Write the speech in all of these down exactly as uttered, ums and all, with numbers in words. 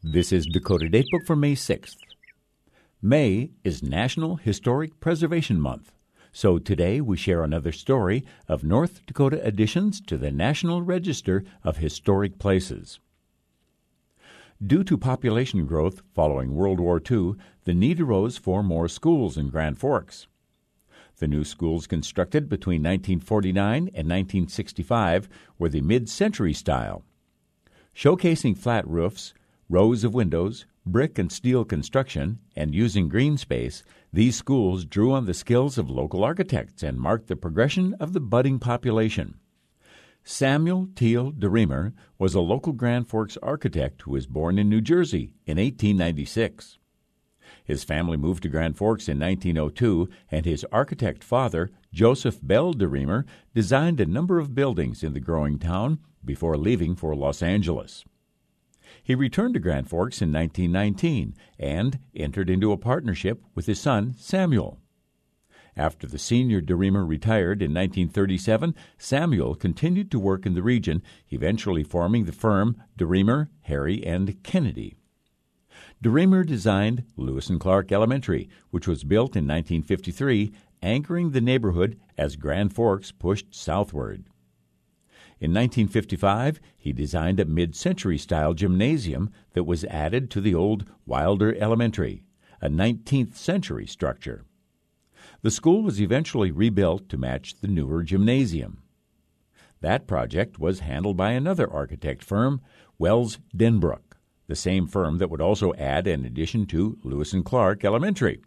This is Dakota Datebook for May sixth. May is National Historic Preservation Month, so today we share another story of North Dakota additions to the National Register of Historic Places. Due to population growth following World War Two, the need arose for more schools in Grand Forks. The new schools constructed between nineteen forty-nine and nineteen sixty-five were the mid-century style. Showcasing flat roofs, rows of windows, brick and steel construction, and using green space, these schools drew on the skills of local architects and marked the progression of the budding population. Samuel Teal DeReamer was a local Grand Forks architect who was born in New Jersey in eighteen ninety-six. His family moved to Grand Forks in nineteen oh two, and his architect father, Joseph Bell DeReamer, designed a number of buildings in the growing town before leaving for Los Angeles. He returned to Grand Forks in nineteen nineteen and entered into a partnership with his son, Samuel. After the senior DeReamer retired in nineteen thirty-seven, Samuel continued to work in the region, eventually forming the firm DeReamer, Harry, and Kennedy. DeReamer designed Lewis and Clark Elementary, which was built in nineteen fifty-three, anchoring the neighborhood as Grand Forks pushed southward. In nineteen fifty-five, he designed a mid-century style gymnasium that was added to the old Wilder Elementary, a nineteenth century structure. The school was eventually rebuilt to match the newer gymnasium. That project was handled by another architect firm, Wells Denbrook, the same firm that would also add an addition to Lewis and Clark Elementary.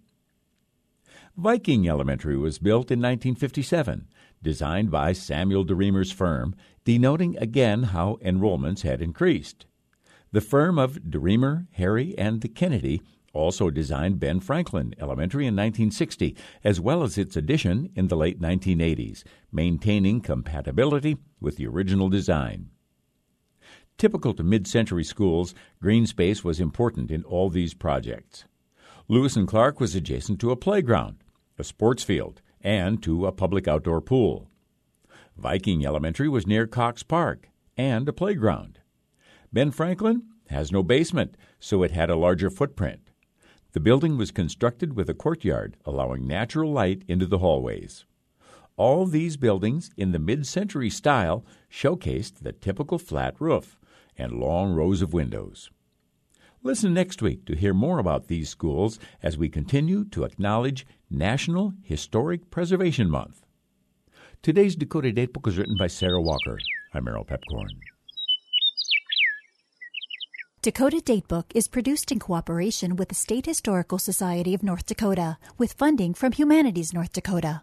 Viking Elementary was built in nineteen fifty-seven, designed by Samuel DeReamer's firm, denoting again how enrollments had increased. The firm of DeReamer, Harry, and Kennedy also designed Ben Franklin Elementary in nineteen sixty, as well as its addition in the late nineteen eighties, maintaining compatibility with the original design. Typical to mid-century schools, green space was important in all these projects. Lewis and Clark was adjacent to a playground, a sports field, and to a public outdoor pool. Viking Elementary was near Cox Park and a playground. Ben Franklin has no basement, so it had a larger footprint. The building was constructed with a courtyard, allowing natural light into the hallways. All these buildings in the mid-century style showcased the typical flat roof and long rows of windows. Listen next week to hear more about these schools as we continue to acknowledge National Historic Preservation Month. Today's Dakota Datebook was written by Sarah Walker. I'm Merrill Pepcorn. Dakota Datebook is produced in cooperation with the State Historical Society of North Dakota with funding from Humanities North Dakota.